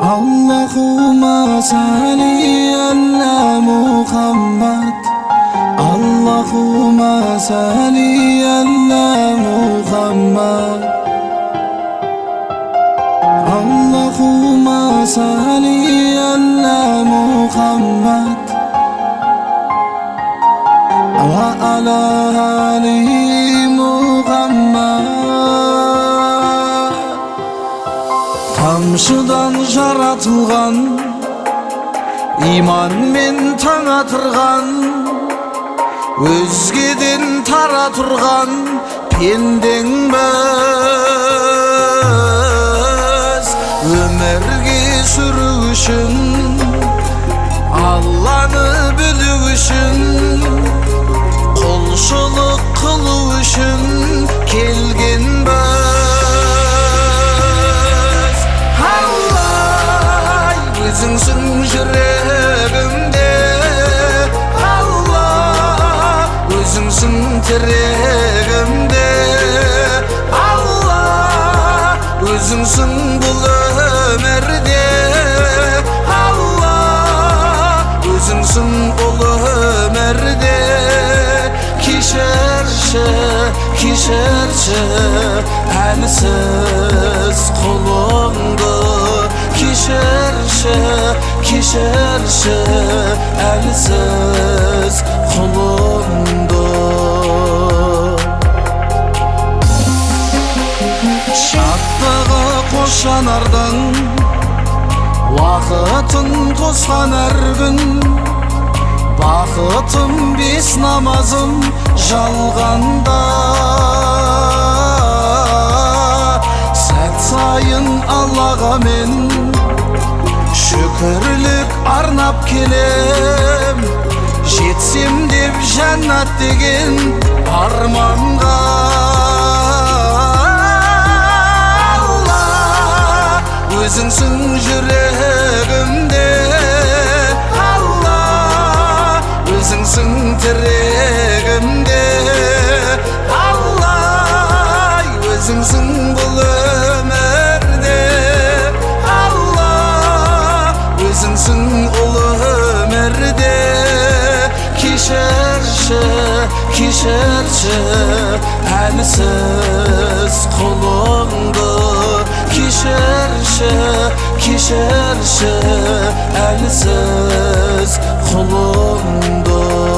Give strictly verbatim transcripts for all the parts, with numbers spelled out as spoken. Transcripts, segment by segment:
Allahumma salli ala Muhammad. Allahumma salli ala Muhammad. Allahumma salli ala Muhammad wa ala ali Muhammad. Тамшыдан жаратылған, иманмен таң атырған, өзгеден тара тұрған пендеңбіз. Өмірге сүру үшін, Алланы білу үшін, құлшылық қылу үшін келгенбіз. Өзіңсің жүрегімде, Алла, өзіңсің тірегімде, Алла, өзіңсің бұл өмірде, Алла, өзіңсің бұл өмірде. Кешірші, кешірші әлсіз құлыңды, кешірші, кешірші әлсіз құлыңды. Шаттығы қошанардың, уақытын қосқан әр күн, бақытым бес намазым жалғанда. Сәт сайын Аллаға мен шүкірлік арнап келем, жетсем деп жәннат деген арманға. Алла, өзіңсің жүрегімде, Алла, өзіңсің тірегімде, Алла, өзіңсің бұл өмірде, өзіңсің ұлы өмірде. Кешірші, кешірші әлсіз құлыңды, кешірші, кешірші әлсіз құлыңды.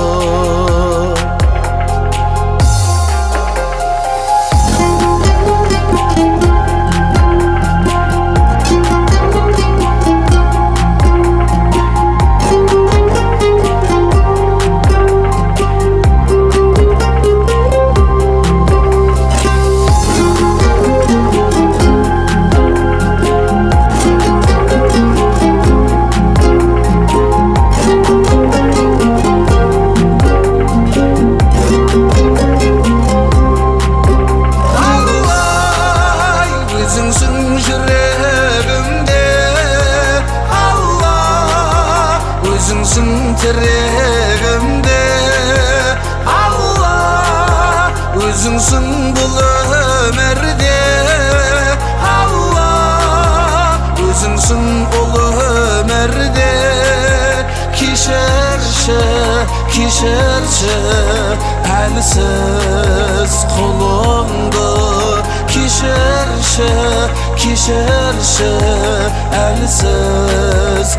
Өзіңсің тірегімде, Алла, өзіңсің бұл өмірде, Алла, өзіңсің ұлы өмірде. Кешірші, кешірші әлсіз құлыңды, кешірші, кешірші әлсіз